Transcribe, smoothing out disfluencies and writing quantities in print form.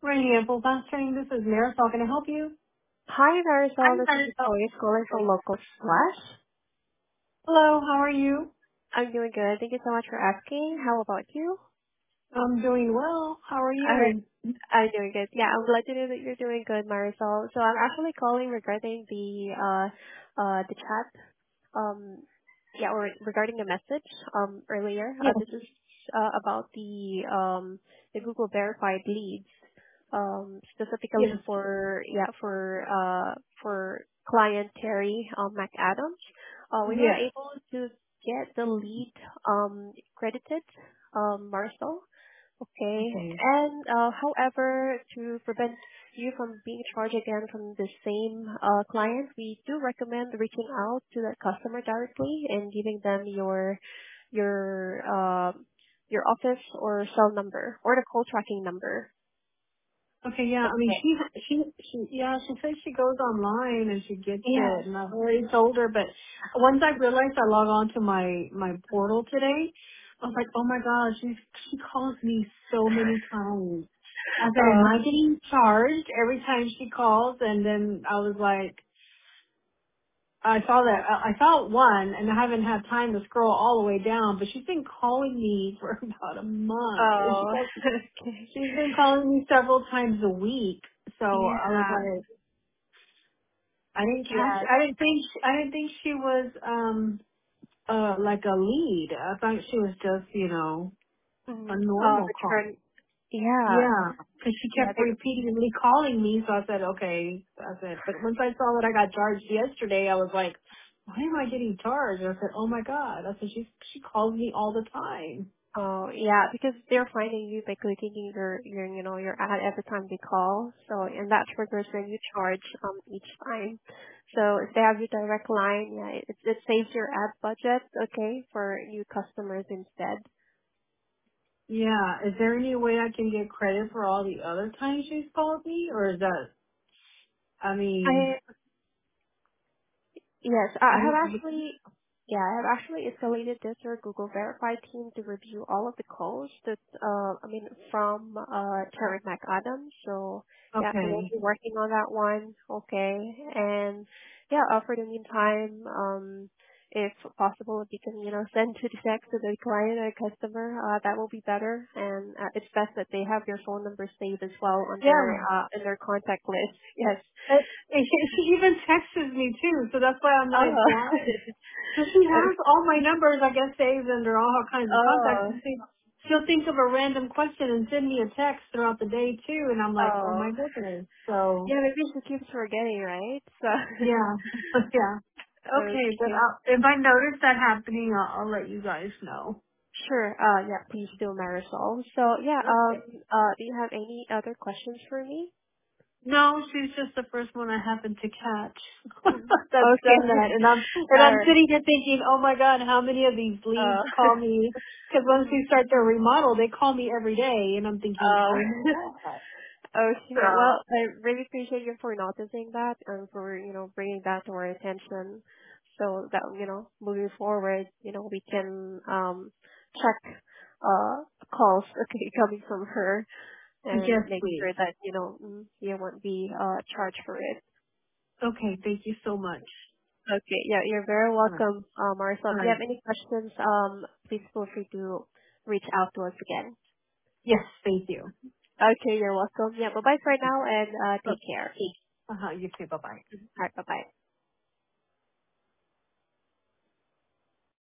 Radiable Fostering, this is Marisol. Can I help you? Hi, Hi, Marisol. This is Marisol. Victoria calling from Local Slash. Hello, how are you? I'm doing good. Thank you so much for asking. How about you? I'm doing well. How are Alright, you? I'm doing good. Yeah, I'm glad to know that you're doing good, Marisol. So I'm actually calling regarding the chat. Or regarding the message earlier. Yes, This is about the Google verified leads, yes, specifically for client Terry McAdams. We were yes. able to get the lead credited, Marcel. Okay. Okay. And however, to prevent you from being charged again from the same client, we do recommend reaching out to the customer directly and giving them your uh, your office or cell number or the call tracking number. Okay, yeah, I mean, Okay. she says she goes online and she gets Yeah. it, and I've already told her, but once I realized I log on to my portal today, I was like, oh my god, she calls me so many times. I said, am Uh, I getting charged every time she calls? And then I was like, I saw one, and I haven't had time to scroll all the way down. But she's been calling me for about a month, and oh. Okay. she's been calling me several times a week. So I was Yeah. like, I didn't catch. Yeah. I didn't think she was like a lead. I thought she was just a normal call. Return. Yeah. Yeah, because she Yeah. kept repeatedly calling me, so I said, okay. I said, but once I saw that I got charged yesterday, I was like, why am I getting charged? I said, oh my god. I said, she calls me all the time. Oh, yeah, because they're finding you by clicking your ad every time they call. So, and that triggers when you charge each time. So if they have your direct line, yeah, it saves your ad budget, okay, for new customers instead. Yeah, is there any way I can get credit for all the other times she's called me, or is that? I mean, I Yes, I I have don't. actually, yeah, I have actually escalated this to our Google Verify team to review all of the calls that, from Terry McAdams. So yeah, they will Okay. be working on that one. Okay, and yeah, for the meantime, if possible, if you can, send to the text to the client or customer, that will be better. And it's best that they have your phone number saved as well on their Yeah. in their contact list. Yes. She even texts me too, so that's why I'm like, Oh. why? So she has all my numbers, I guess, saved under all kinds of contacts. Oh, She'll think of a random question and send me a text throughout the day too, and I'm like, oh oh. my goodness. So Yeah, maybe she keeps forgetting, right? So, yeah, yeah. Okay, but okay. if I notice that happening, I'll let you guys know. Sure. Yeah, please do, Marisol. So, yeah, Okay. do you have any other questions for me? No, she's just the first one I happened to catch Mhm. that's done Okay. that, and I'm Alright. sitting here thinking, oh my god, how many of these leads Uh, call me? Because once mhm. we start their remodel, they call me every day, and I'm thinking, uh, oh my god. okay. So Well, I really appreciate you for noticing that and for, bringing that to our attention so that, moving forward, we can, check, calls, okay, coming from her and yes, make please. sure that you won't be charged for it. Okay, thank you so much. Okay, yeah, you're very All right, welcome, Marcel. all If you right. have any questions, please feel free to reach out to us again. Yes, thank you. Okay, you're welcome. Yeah, bye bye for now and take care. Okay. You too. Bye bye. All right, bye bye.